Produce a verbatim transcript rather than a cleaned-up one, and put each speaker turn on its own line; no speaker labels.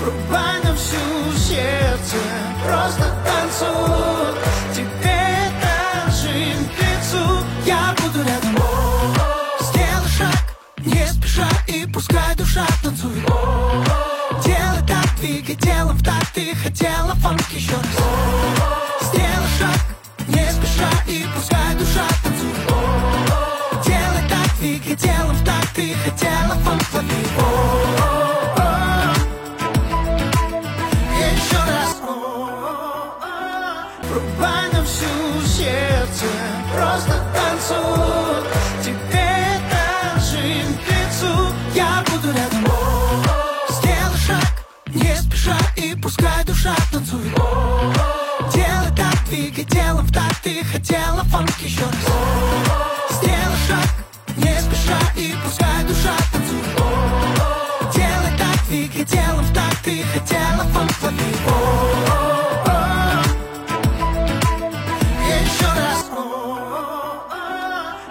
Врубай на всю сердце, просто танцуй. Тебе это жизнь к лицу, я буду рядом. Сделай шаг, не спеша, и пускай душа танцует. Делай так, двигай телом в такт, ты хотела фанк еще раз. Сделай шаг, не спеша, и пускай душа танцует. Делай так, двигай телом в такт, ты хотела фанк ловить. Еще раз. Врубай на всю сердце, просто танцуй. Тебе это жизнь к лицу, я буду рядом. Сделай шаг, не спеша, и пускай душа танцует. Делай так, двигай телом в такт, ты хотела фанк еще раз. Сделай шаг, не спеша, и пускай душа танцует. Делай так, двигай телом в такт, ты хотела